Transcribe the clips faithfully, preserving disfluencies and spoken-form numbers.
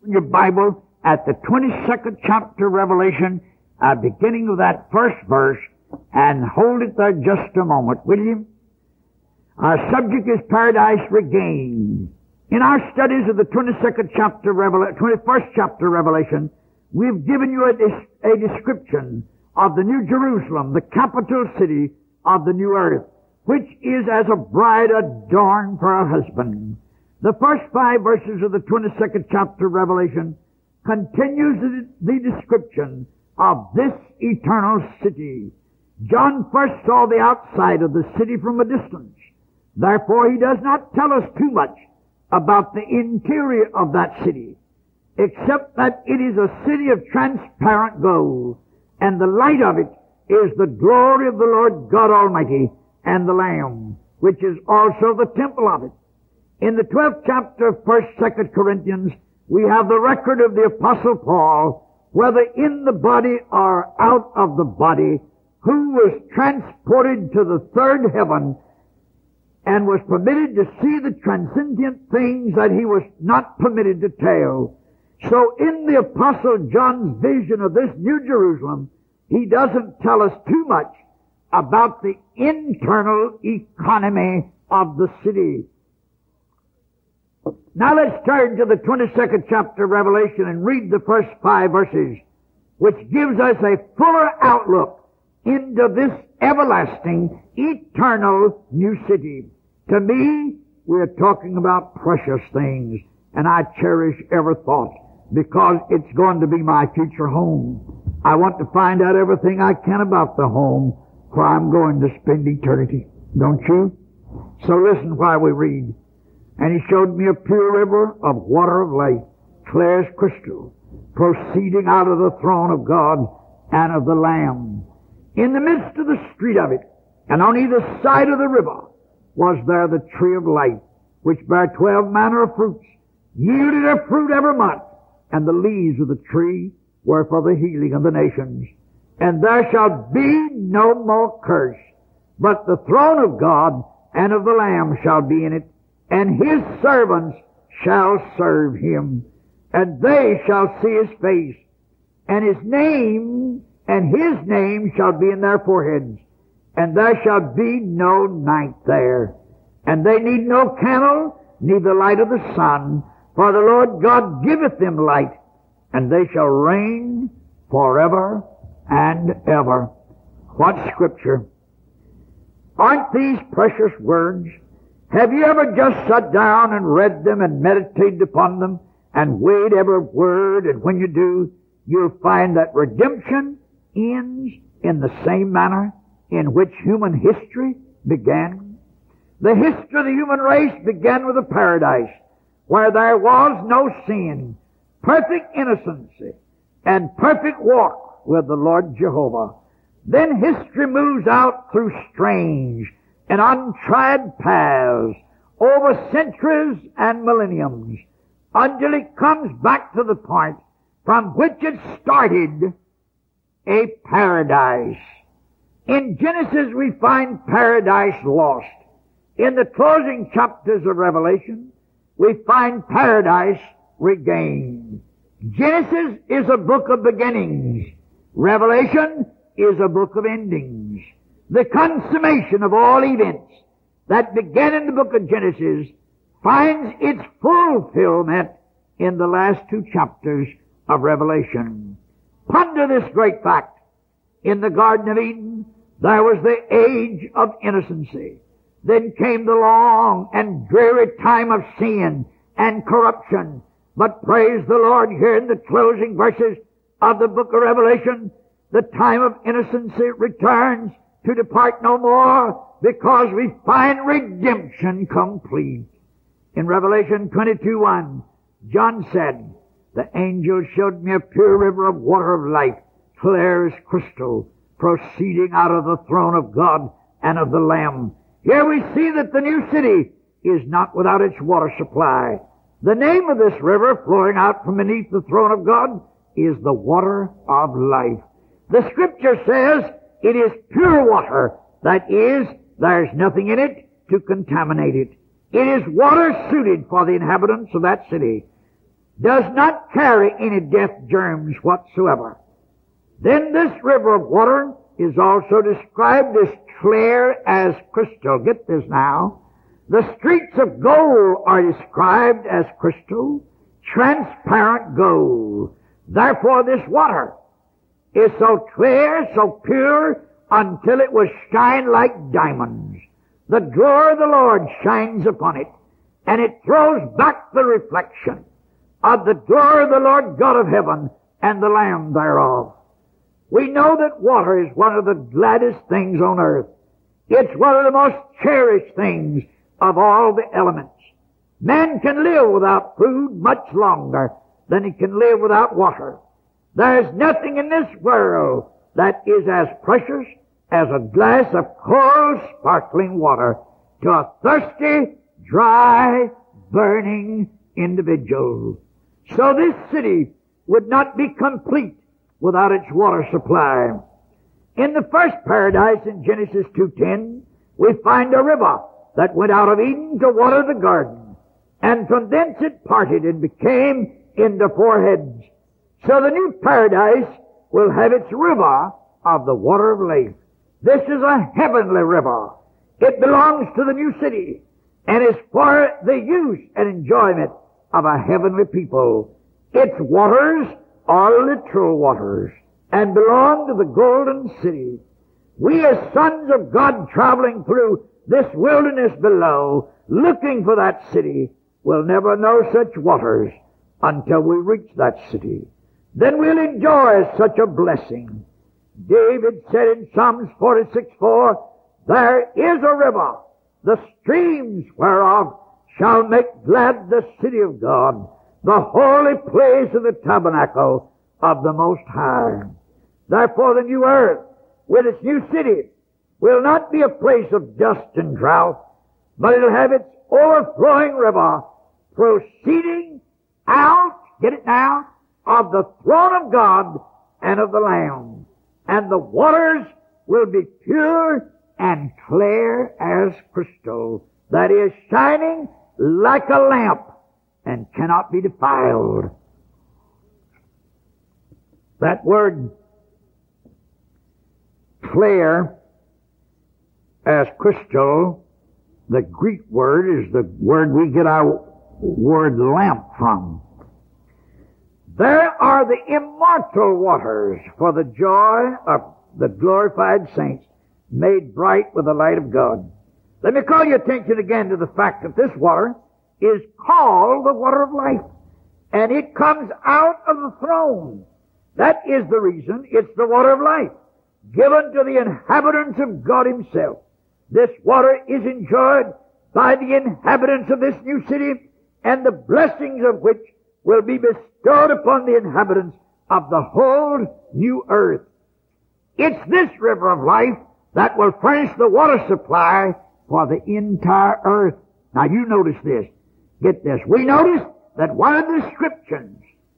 your Bible at the twenty-second chapter of Revelation, uh, beginning of that first verse, and hold it there just a moment, will you? Our subject is Paradise Regained. In our studies of the twenty-second chapter of Revelation, twenty-first chapter of Revelation, we've given you a, a description of the New Jerusalem, the capital city of the new earth, which is as a bride adorned for her husband. The first five verses of the twenty-second chapter of Revelation continues the, the description of this eternal city. John first saw the outside of the city from a distance. Therefore, he does not tell us too much about the interior of that city, except that it is a city of transparent gold, and the light of it is the glory of the Lord God Almighty and the Lamb, which is also the temple of it. In the twelfth chapter of First, Second Corinthians, we have the record of the Apostle Paul, whether in the body or out of the body, who was transported to the third heaven and was permitted to see the transcendent things that he was not permitted to tell. So in the Apostle John's vision of this New Jerusalem, he doesn't tell us too much about the internal economy of the city. Now let's turn to the twenty-second chapter of Revelation and read the first five verses, which gives us a fuller outlook into this everlasting, eternal new city. To me, we're talking about precious things, and I cherish every thought because it's going to be my future home. I want to find out everything I can about the home where I'm going to spend eternity. Don't you? So listen while we read. And he showed me a pure river of water of life, clear as crystal, proceeding out of the throne of God and of the Lamb. In the midst of the street of it, and on either side of the river, was there the tree of life, which bare twelve manner of fruits, yielded her fruit every month, and the leaves of the tree were for the healing of the nations. And there shall be no more curse, but the throne of God and of the Lamb shall be in it, and his servants shall serve him, and they shall see his face, and his name, and his name shall be in their foreheads, and there shall be no night there. And they need no candle, neither light of the sun, for the Lord God giveth them light, and they shall reign forever and ever. What scripture! Aren't these precious words? Have you ever just sat down and read them and meditated upon them and weighed every word? And when you do, you'll find that redemption ends in the same manner in which human history began. The history of the human race began with a paradise where there was no sin, perfect innocency, and perfect walk with the Lord Jehovah. Then history moves out through strange and untried paths over centuries and millenniums until it comes back to the point from which it started, a paradise. In Genesis we find paradise lost. In the closing chapters of Revelation we find paradise regained. Genesis is a book of beginnings. Revelation is a book of endings. The consummation of all events that began in the book of Genesis finds its fulfillment in the last two chapters of Revelation. Ponder this great fact. In the Garden of Eden, there was the age of innocency. Then came the long and dreary time of sin and corruption. But praise the Lord, here in the closing verses of the book of Revelation, the time of innocency returns to depart no more, because we find redemption complete. In Revelation twenty-two one, John said, the angel showed me a pure river of water of life, clear as crystal, proceeding out of the throne of God and of the Lamb. Here we see that the new city is not without its water supply. The name of this river flowing out from beneath the throne of God is the water of life. The scripture says it is pure water. That is, there's nothing in it to contaminate it. It is water suited for the inhabitants of that city. does not carry any death germs whatsoever. Then this river of water is also described as clear as crystal. Get this now. The streets of gold are described as crystal, transparent gold. Therefore this water is so clear, so pure, until it will shine like diamonds. The glory of the Lord shines upon it, and it throws back the reflection of the glory of the Lord God of heaven and the Lamb thereof. We know that water is one of the gladdest things on earth. It's one of the most cherished things of all the elements. Man can live without food much longer than he can live without water. There's nothing in this world that is as precious as a glass of cold, sparkling water to a thirsty, dry, burning individual. So this city would not be complete without its water supply. In the first paradise in Genesis two ten, we find a river that went out of Eden to water the garden, and from thence it parted and became into four heads. So the new paradise will have its river of the water of life. This is a heavenly river. It belongs to the new city and is for the use and enjoyment of a heavenly people. Its waters are literal waters and belong to the golden city. We as sons of God traveling through this wilderness below, looking for that city, will never know such waters until we reach that city. Then we'll enjoy such a blessing. David said in Psalms forty-six four, there is a river, the streams whereof shall make glad the city of God, the holy place of the tabernacle of the Most High. Therefore the new earth, with its new city, will not be a place of dust and drought, but it'll have its overflowing river proceeding out, get it now, of the throne of God and of the Lamb. And the waters will be pure and clear as crystal, that is, shining like a lamp and cannot be defiled. That word clear as crystal, the Greek word is the word we get our word lamp from. There are the immortal waters for the joy of the glorified saints, made bright with the light of God. Let me call your attention again to the fact that this water is called the water of life, and it comes out of the throne. That is the reason it's the water of life, given to the inhabitants of God Himself. This water is enjoyed by the inhabitants of this new city, and the blessings of which will be bestowed upon the inhabitants of the whole new earth. It's this river of life that will furnish the water supply for the entire earth. Now you notice this. Get this. We notice that one of the descriptions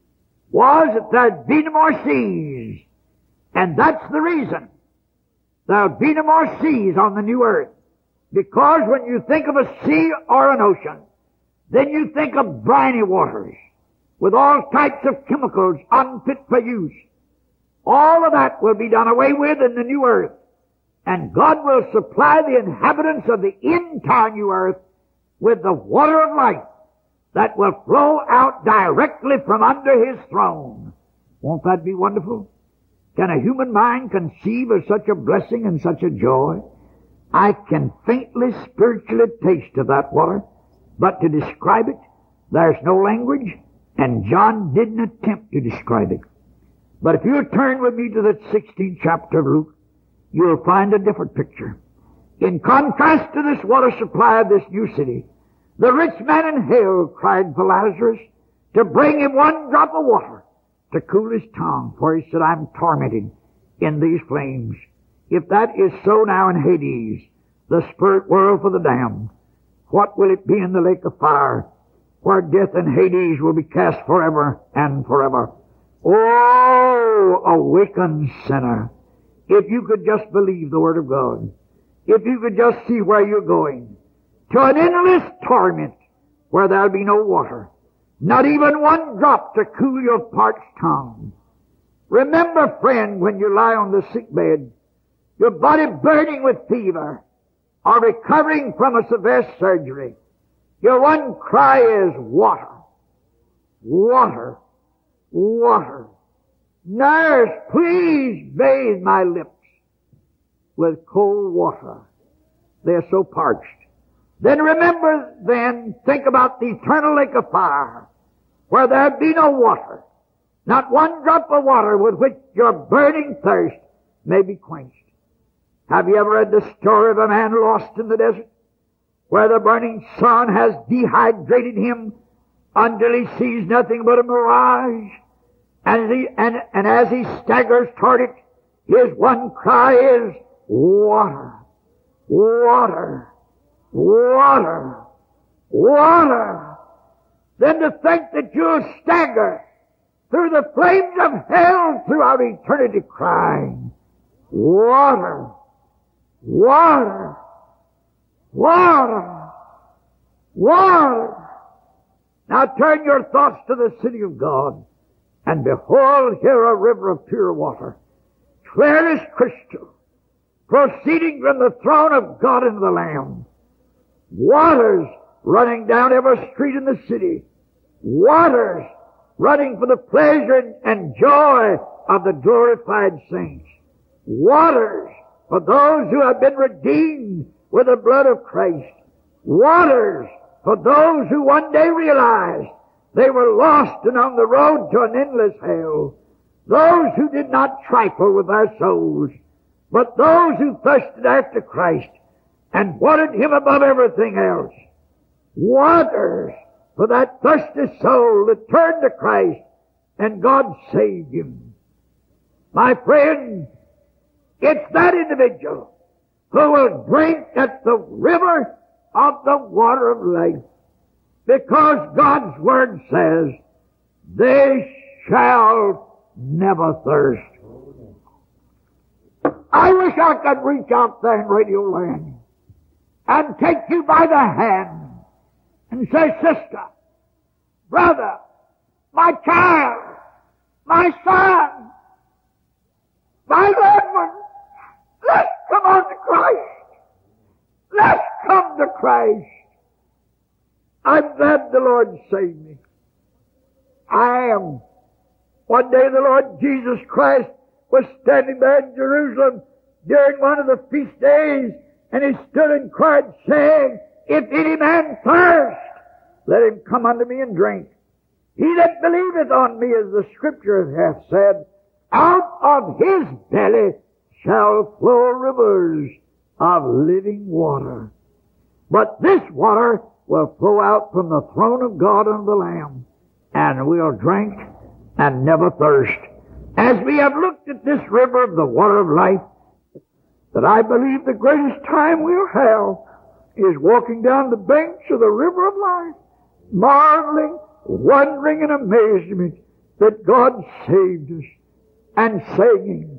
was that there'd be no more seas. And that's the reason. There'll be no more seas on the new earth. Because when you think of a sea or an ocean, then you think of briny waters with all types of chemicals unfit for use. All of that will be done away with in the new earth. And God will supply the inhabitants of the entire new earth with the water of life that will flow out directly from under His throne. Won't that be wonderful? Can a human mind conceive of such a blessing and such a joy? I can faintly spiritually taste of that water, but to describe it, there's no language, and John didn't attempt to describe it. But if you'll turn with me to the sixteenth chapter of Luke, you'll find a different picture. In contrast to this water supply of this new city, the rich man in hell cried for Lazarus to bring him one drop of water to cool his tongue, for he said, I'm tormented in these flames. If that is so now in Hades, the spirit world for the damned, what will it be in the lake of fire, where death and Hades will be cast forever and forever? Oh, awakened sinner, if you could just believe the Word of God, if you could just see where you're going, to an endless torment where there'll be no water, Not even one drop to cool your parched tongue. Remember, friend, when you lie on the sick bed, your body burning with fever, or recovering from a severe surgery, your one cry is water, water, water. Nurse, please bathe my lips with cold water. They're so parched. Then remember, then, think about the eternal lake of fire, where there be no water, not one drop of water with which your burning thirst may be quenched. Have you ever read the story of a man lost in the desert, where the burning sun has dehydrated him until he sees nothing but a mirage? And, he, and, and as he staggers toward it, his one cry is, water, water, water, water. Then to think that you'll stagger through the flames of hell throughout eternity crying, water, water, water, water. Now turn your thoughts to the city of God, and behold, here a river of pure water, clear as crystal, proceeding from the throne of God and the Lamb. Waters running down every street in the city. Waters running for the pleasure and joy of the glorified saints. Waters for those who have been redeemed with the blood of Christ. Waters for those who one day realized they were lost and on the road to an endless hell. Those who did not trifle with their souls, but those who thirsted after Christ and wanted Him above everything else. Waters for that thirsty soul that turned to Christ and God saved him. My friend, it's that individual who will drink at the river of the water of life, because God's Word says, they shall never thirst. I wish I could reach out there in Radio Land and take you by the hand and say, sister, brother, my child, my son, my loved one, let's come on to Christ. Let's come to Christ. I'm glad the Lord saved me. I am. One day the Lord Jesus Christ was standing there in Jerusalem during one of the feast days, and He stood and cried, saying, if any man thirst, let him come unto me and drink. He that believeth on me, as the Scripture hath said, out of his belly shall flow rivers of living water. But this water will flow out from the throne of God and the Lamb, and we'll drink and never thirst. As we have looked at this river of the water of life, that I believe the greatest time we'll have is walking down the banks of the river of life, marveling, wondering in amazement that God saved us, and singing,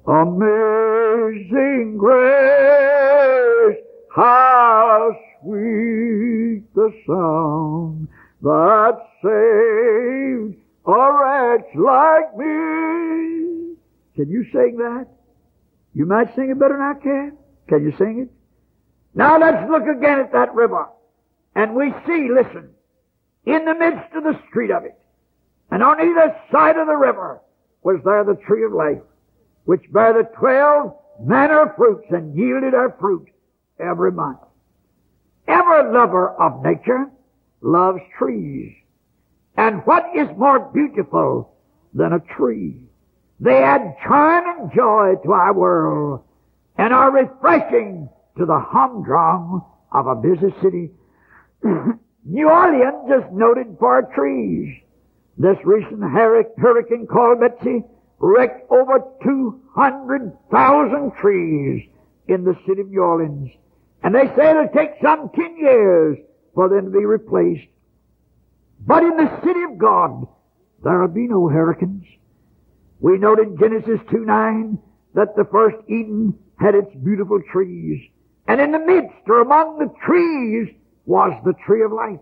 amazing grace, how sweet the sound that saved a wretch like me. Can you sing that? You might sing it better than I can. Can you sing it? Now let's look again at that river. And we see, listen, in the midst of the street of it, and on either side of the river, was there the tree of life, which bare the twelve manner of fruits and yielded her fruit every month. Every lover of nature loves trees. And what is more beautiful than a tree? They add charm and joy to our world and are refreshing to the humdrum of a busy city. New Orleans is noted for her trees. This recent hurricane called Betsy wrecked over two hundred thousand trees in the city of New Orleans. And they say it'll take some ten years for them to be replaced. But in the city of God, there will be no hurricanes. We note in Genesis two nine that the first Eden had its beautiful trees. And in the midst, or among the trees, was the tree of life.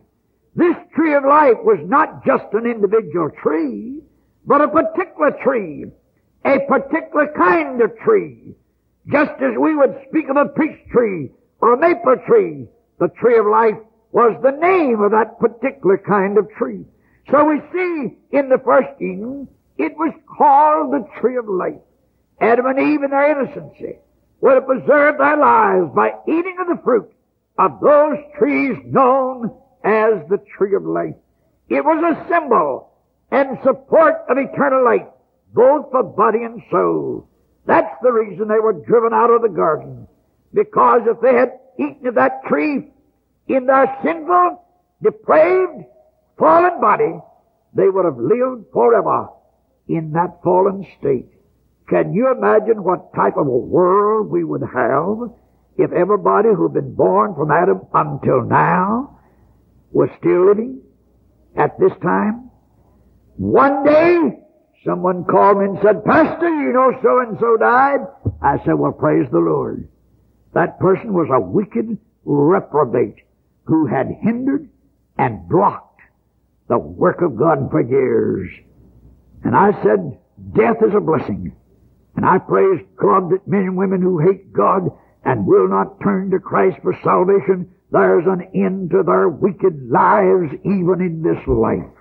This tree of life was not just an individual tree, but a particular tree, a particular kind of tree. Just as we would speak of a peach tree or a maple tree, the tree of life was the name of that particular kind of tree. So we see in the first Eden, it was called the tree of life. Adam and Eve in their innocency would have preserved their lives by eating of the fruit of those trees known as the tree of life. It was a symbol and support of eternal life, both for body and soul. That's the reason they were driven out of the garden. Because if they had eaten of that tree in their sinful, depraved, fallen body, they would have lived forever in that fallen state. Can you imagine what type of a world we would have if everybody who had been born from Adam until now was still living at this time? One day, someone called me and said, "Pastor, you know so-and-so died." I said, "Well, praise the Lord." That person was a wicked reprobate who had hindered and blocked the work of God for years. And I said, death is a blessing. And I praise God that men and women who hate God and will not turn to Christ for salvation, there's an end to their wicked lives even in this life.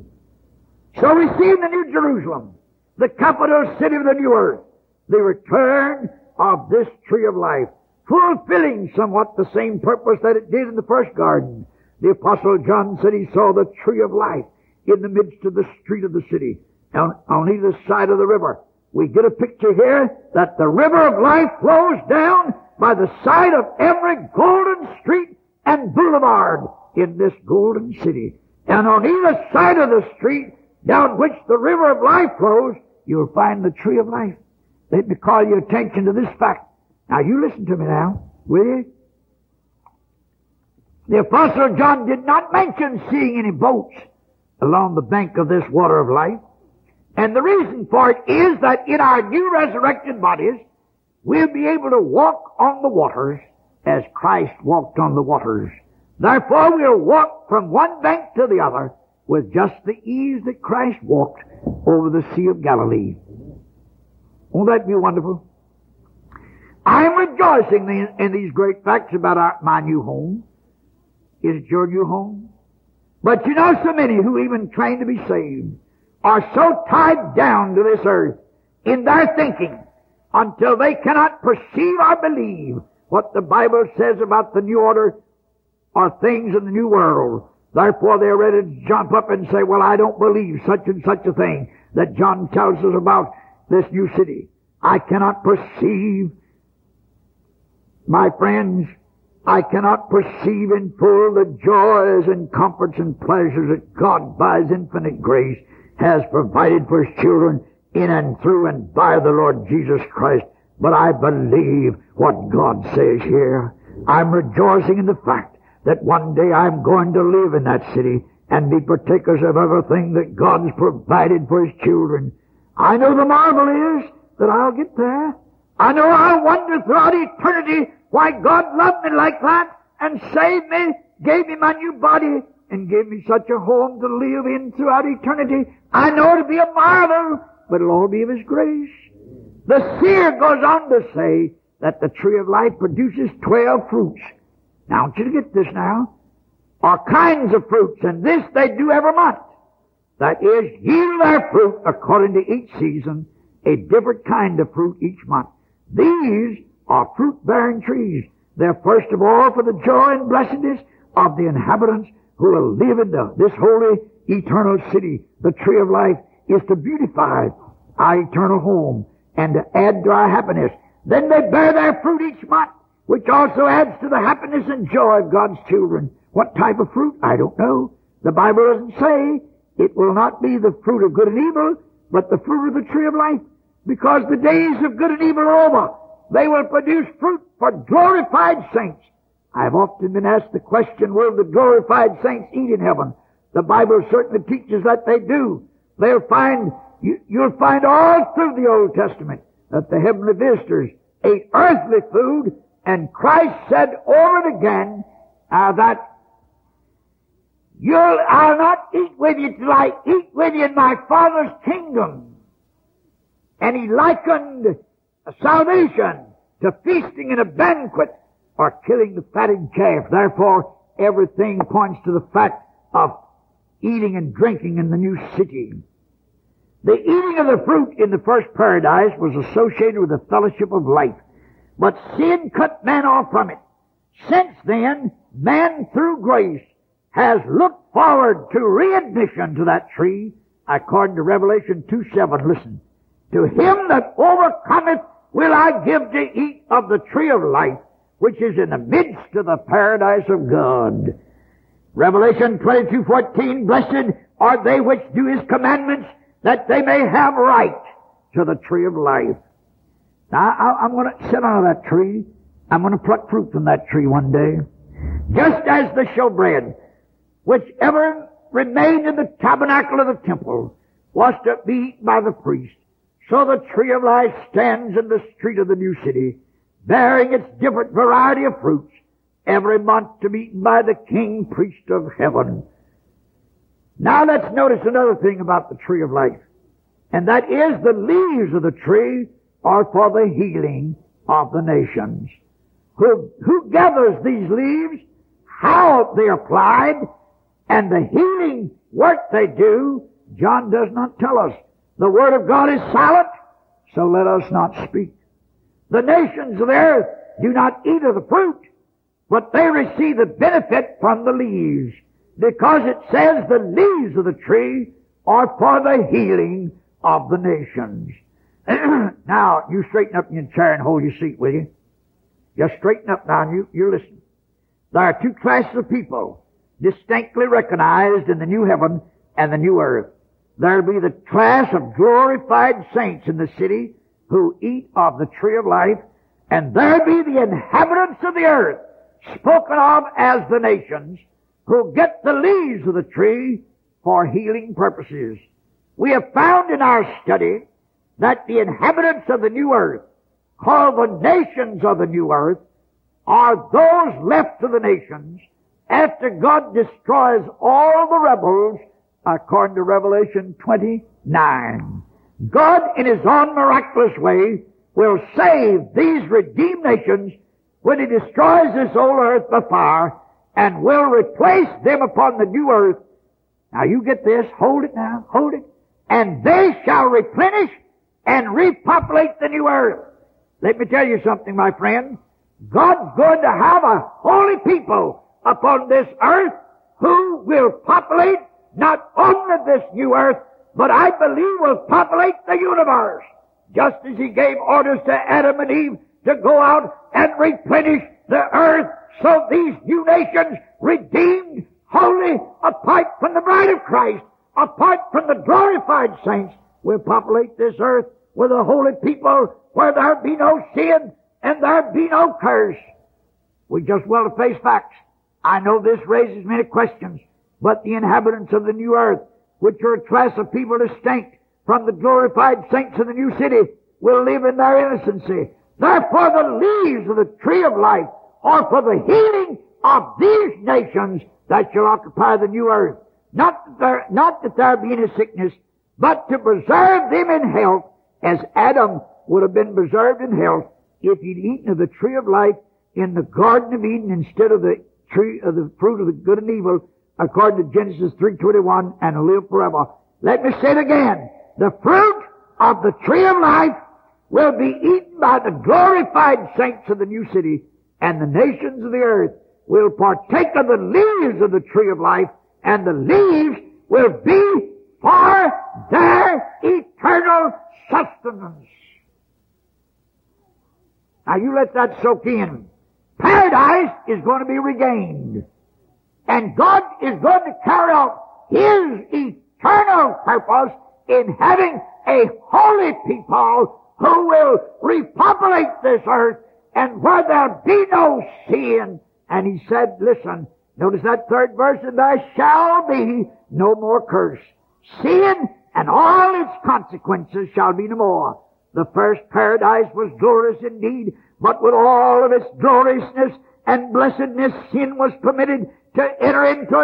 So we see in the New Jerusalem, the capital city of the new earth, the return of this tree of life, fulfilling somewhat the same purpose that it did in the first garden. The Apostle John said he saw the tree of life in the midst of the street of the city, on, on either side of the river. We get a picture here that the river of life flows down by the side of every golden street and boulevard in this golden city. And on either side of the street down which the river of life flows, you'll find the tree of life. Let me call your attention to this fact. Now you listen to me now, will you? The Apostle John did not mention seeing any boats along the bank of this water of life. And the reason for it is that in our new resurrected bodies, we'll be able to walk on the waters as Christ walked on the waters. Therefore, we'll walk from one bank to the other with just the ease that Christ walked over the Sea of Galilee. Won't that be wonderful? I am rejoicing in, in these great facts about our, my new home. Is it your new home? But you know, so many who even claim to be saved are so tied down to this earth in their thinking until they cannot perceive or believe what the Bible says about the new order or things in the new world. Therefore, they're ready to jump up and say, "Well, I don't believe such and such a thing that John tells us about this new city." I cannot perceive, my friends, I cannot perceive in full the joys and comforts and pleasures that God, by His infinite grace, has provided for His children in and through and by the Lord Jesus Christ. But I believe what God says here. I'm rejoicing in the fact that one day I'm going to live in that city and be partakers of everything that God's provided for His children. I know the marvel is that I'll get there. I know I'll wonder throughout eternity why God loved me like that and saved me, gave me my new body, and gave me such a home to live in throughout eternity. I know it'll be a marvel, but it'll all be of His grace. The seer goes on to say that the tree of life produces twelve fruits. Now, I want you to get this now. Are kinds of fruits, and this they do every month. That is, yield their fruit according to each season, a different kind of fruit each month. These are fruit-bearing trees. They're first of all for the joy and blessedness of the inhabitants who will live in the, this holy, eternal city. The tree of life is to beautify our eternal home and to add to our happiness. Then they bear their fruit each month, which also adds to the happiness and joy of God's children. What type of fruit? I don't know. The Bible doesn't say. It will not be the fruit of good and evil, but the fruit of the tree of life. Because the days of good and evil are over. They will produce fruit for glorified saints. I have often been asked the question, will the glorified saints eat in heaven? The Bible certainly teaches that they do. They'll find, you, you'll find all through the Old Testament that the heavenly visitors ate earthly food, and Christ said over and again uh, that You'll, I'll not eat with you till I eat with you in my Father's kingdom. And he likened salvation to feasting in a banquet or killing the fatted calf. Therefore, everything points to the fact of eating and drinking in the new city. The eating of the fruit in the first paradise was associated with the fellowship of life. But sin cut man off from it. Since then, man through grace has looked forward to readmission to that tree, according to Revelation two seven. Listen. To him that overcometh will I give to eat of the tree of life, which is in the midst of the paradise of God. Revelation twenty-two fourteen, blessed are they which do his commandments, that they may have right to the tree of life. Now, I, I'm going to sit under that tree. I'm going to pluck fruit from that tree one day. Just as the showbread, which ever remained in the tabernacle of the temple, was to be eaten by the priest, so the tree of life stands in the street of the new city, bearing its different variety of fruits, every month to be eaten by the king priest of heaven. Now let's notice another thing about the tree of life, and that is the leaves of the tree are for the healing of the nations. Who, who gathers these leaves, how they are applied, and the healing work they do, John does not tell us. The Word of God is silent, so let us not speak. The nations of the earth do not eat of the fruit, but they receive the benefit from the leaves, because it says the leaves of the tree are for the healing of the nations. Now, you straighten up in your chair and hold your seat, will you? Just straighten up now and you, you listen. There are two classes of people distinctly recognized in the new heaven and the new earth. There'll be the class of glorified saints in the city who eat of the tree of life, and there'll be the inhabitants of the earth, spoken of as the nations, who get the leaves of the tree for healing purposes. We have found in our study that the inhabitants of the new earth, called the nations of the new earth, are those left to the nations after God destroys all the rebels, according to Revelation twenty-nine. God, in His own miraculous way, will save these redeemed nations when He destroys this old earth by fire, and will replace them upon the new earth. Now you get this, hold it now, hold it. And they shall replenish and repopulate the new earth. Let me tell you something, my friend. God's going to have a holy people upon this earth who will populate not only this new earth, but I believe will populate the universe. Just as He gave orders to Adam and Eve to go out and replenish the earth, so these new nations, redeemed, holy, apart from the bride of Christ, apart from the glorified saints, will populate this earth with a holy people where there be no sin and there be no curse. We just well to face facts. I know this raises many questions, but the inhabitants of the new earth, which are a class of people distinct from the glorified saints of the new city, will live in their innocency. Therefore the leaves of the tree of life are for the healing of these nations that shall occupy the new earth. Not that there, not that there be any sickness, but to preserve them in health, as Adam would have been preserved in health if he'd eaten of the tree of life in the Garden of Eden instead of the tree of the fruit of the good and evil, according to Genesis three twenty-one, and live forever. Let me say it again. The fruit of the tree of life will be eaten by the glorified saints of the new city, and the nations of the earth will partake of the leaves of the tree of life, and the leaves will be for their eternal sustenance. Now you let that soak in. Paradise is going to be regained. And God is going to carry out His eternal purpose in having a holy people who will repopulate this earth, and where there be no sin. And He said, listen, notice that third verse, and there shall be no more curse. Sin and all its consequences shall be no more. The first paradise was glorious indeed, but with all of its gloriousness and blessedness, sin was permitted to enter into it,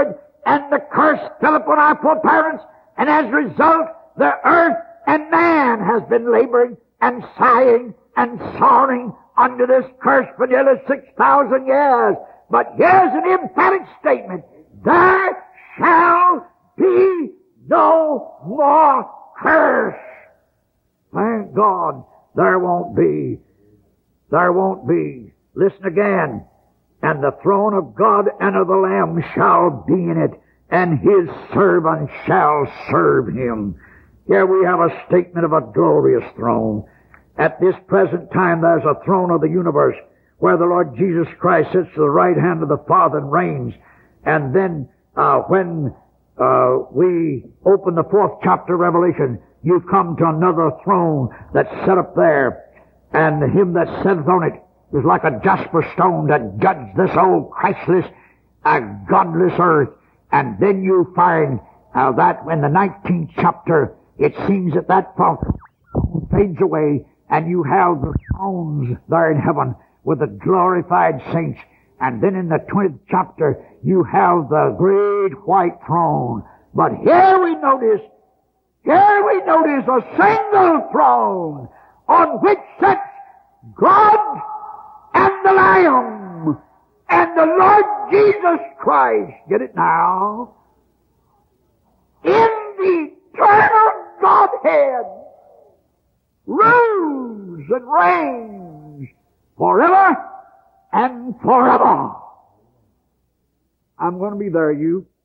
and the curse fell upon our foreparents, and as a result, the earth and man has been laboring and sighing and sorrowing under this curse for nearly six thousand years. But here's an emphatic statement. There shall be no more curse. Thank God there won't be. There won't be. Listen again. And the throne of God and of the Lamb shall be in it, and his servants shall serve him. Here we have a statement of a glorious throne. At this present time there's a throne of the universe where the Lord Jesus Christ sits to the right hand of the Father and reigns. And then uh, when uh, we open the fourth chapter of Revelation, you come to another throne that's set up there. And him that sitteth on it is like a jasper stone that judged this old Christless, uh, godless earth. And then you find uh, that in the nineteenth chapter, it seems that that fountain fades away, and you have the thrones there in heaven with the glorified saints. And then in the twentieth chapter, you have the great white throne. But here we notice, here we notice a single throne on which sits God and the Lamb and the Lord Jesus Christ. Get it now? In the eternal Godhead rules and reigns forever and forever. I'm going to be there, you.